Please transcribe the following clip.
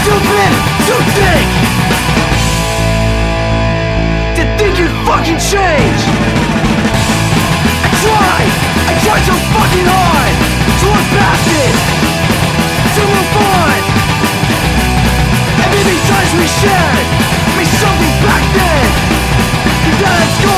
stupid to think you'd fucking change. I tried so fucking hard to look past it, to move on. And maybe times we shared meant something back then. Now it's gone.